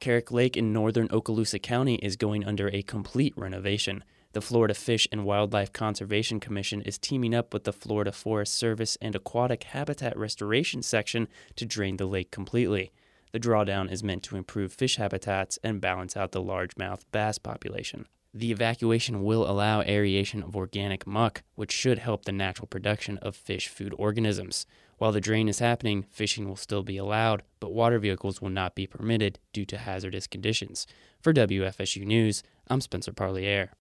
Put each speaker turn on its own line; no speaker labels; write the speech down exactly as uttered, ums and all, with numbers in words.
Carrick Lake in northern Okaloosa County is going under a complete renovation. The Florida Fish and Wildlife Conservation Commission is teaming up with the Florida Forest Service and Aquatic Habitat Restoration Section to drain the lake completely. The drawdown is meant to improve fish habitats and balance out the largemouth bass population. The evacuation will allow aeration of organic muck, which should help the natural production of fish food organisms. While the drain is happening, fishing will still be allowed, but water vehicles will not be permitted due to hazardous conditions. For W F S U News, I'm Spencer Parlier.